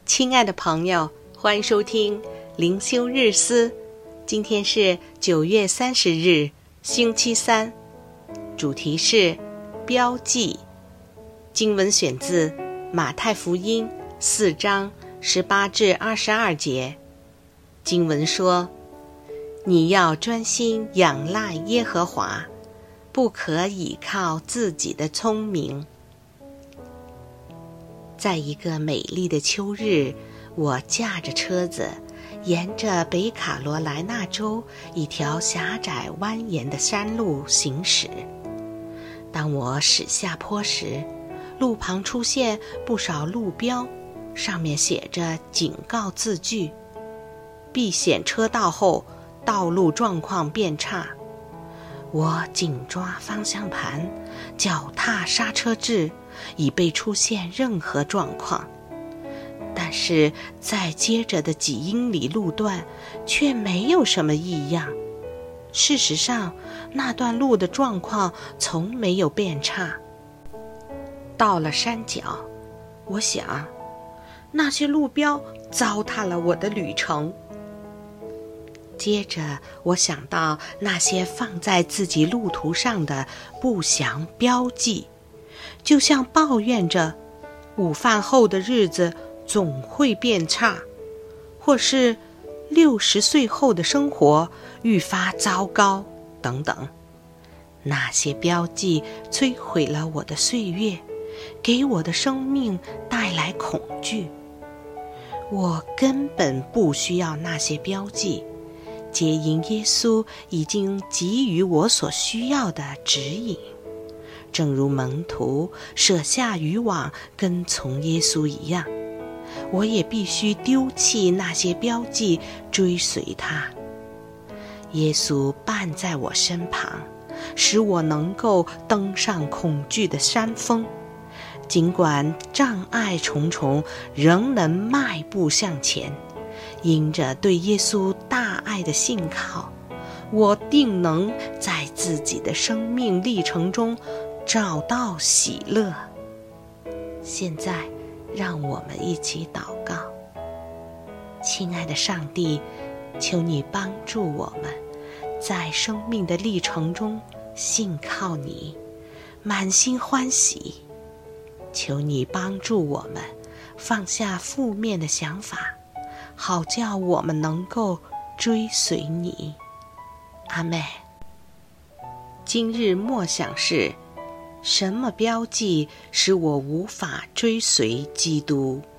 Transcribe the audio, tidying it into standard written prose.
亲爱的朋友，欢迎收听灵修日思。今天是9月30日，星期三，主题是标记。经文选自马太福音4章18至22节。经文说：你要专心仰赖耶和华，不可倚靠自己的聪明。在一个美丽的秋日，我驾着车子沿着北卡罗来纳州一条狭窄蜿蜒的山路行驶。当我驶下坡时，路旁出现不少路标，上面写着警告字句。避险车道后，道路状况变差。我紧抓方向盘，脚踏刹车掣，以备出现任何状况。但是在接着的几英里路段却没有什么异样。事实上，那段路的状况从没有变差。到了山脚，我想，那些路标糟蹋了我的旅程。接着我想到那些放在自己路途上的不详标记，就像抱怨着午饭后的日子总会变差，或是60岁后的生活愈发糟糕等等。那些标记摧毁了我的岁月，给我的生命带来恐惧。我根本不需要那些标记，皆因耶稣已经给予我所需要的指引。正如门徒舍下渔网跟从耶稣一样，我也必须丢弃那些标记，追随他。耶稣伴在我身旁，使我能够登上恐惧的山峰，尽管障碍重重，仍能迈步向前。因着对耶稣大爱的信靠，我定能在自己的生命历程中找到喜乐。现在让我们一起祷告。亲爱的上帝，求你帮助我们在生命的历程中信靠你，满心欢喜。求你帮助我们放下负面的想法，好叫我们能够追随你。阿们。今日默想是：什么标记使我无法追随基督？